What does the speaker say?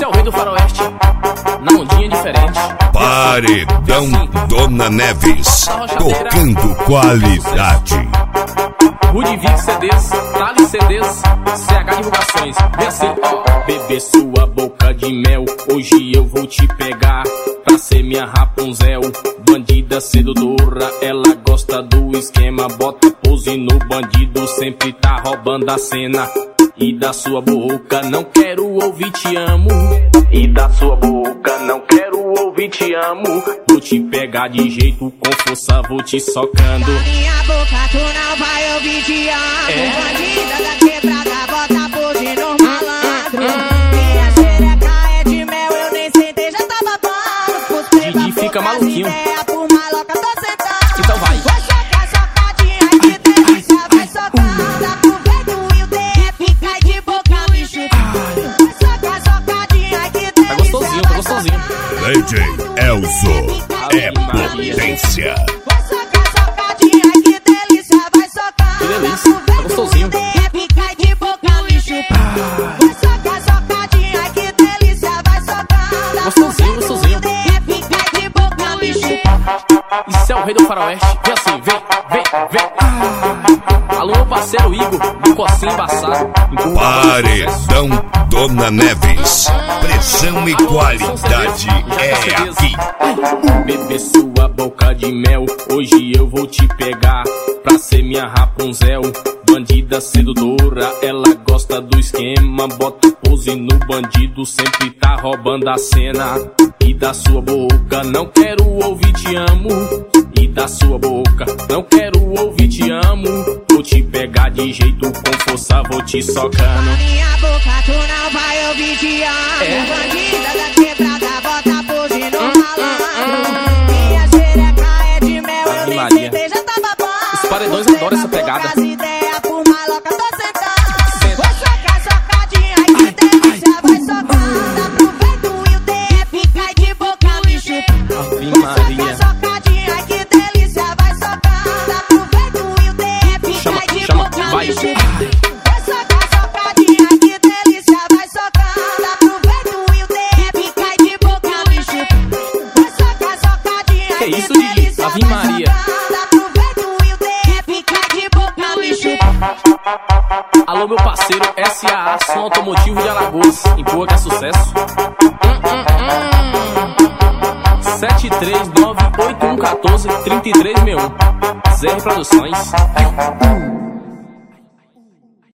o rei do faroeste, na ondinha diferente. Paredão Dona Neves, tocando qualidade. Rudivic CDs, Tali CDs, CH Divulgações. Vem assim, ó. Bebê sua boca de mel, hoje eu vou te pegar pra ser minha Rapunzel. Bandida sedutora, ela gosta do esquema. Bota pose no bandido, sempre tá roubando a cena. E da sua boca não quero ouvir te amo. E da sua boca não quero ouvir te amo. Vou te pegar de jeito, com força vou te socando. Da minha boca tu não vai ouvir te amo. Bandida da quebrada, bota pose no malandro. Minha xereca é de mel, eu nem sentei, já tá babando. Didi fica maluquinho. Por maloca tô sentado. Então vai. Vai socar, socadinha, que delícia, vai socar. Dá pro peito e o DF cai de boca, me chupa. Vai socar, socadinha, que delícia, Tá gostosinho, tá gostosinho. DJ Elzo é potência. vai socar, socadinha, que delícia, vai socar. Que delícia, tá gostosinho. DF cai de boca, me chupa. Vai socar, socadinha, que delícia, vai socar. Gostosinho, gostosinho. DF cai de boca, me chupa. Isso é o rei do faroeste. Vem assim, vem. Alô, meu parceiro Igor, do cocinho embaçado. Paredão Dona Neves, pressão e qualidade é aqui. Bebê sua boca de mel, hoje eu vou te pegar pra ser minha Rapunzel. Bandida sedutora, ela gosta do esquema. Bota pose no bandido, sempre tá roubando a cena. E da sua boca não quero ouvir te amo. E da sua boca não quero ouvir te amo. Vou te pegar de jeito, com força vou te socando. Na minha boca tu não vai ouvir te amo. Bandida da quebrada, bota pose no malandro. Minha xereca é de mel, eu nem Maria. sentei, já tá babando. Os paredões adoram essa pegada. As ideias por maloca, tô sentado. Vai socar, socadinha, que delícia, vai socar. Dá pro peito e o DF cai de boca, me chupa. Ave Vai Maria. socar, socadinha, que delícia, vai socar. Dá pro peito e o DF Chama, cai de chama, boca, vai. me chupa. Vai socar, socadinha, que delícia, vai socar. Dá pro peito e o DF cai de boca, me chupa. Vai socar, socadinha, Que isso, que Didi? delícia, Ave vai Maria. socar. Dá pro peito e o DF cai de boca, me chupa. Alô, meu parceiro SAA, som automotivo de Alagoas. Em Boa que é sucesso. 73981143361. ZR Produções.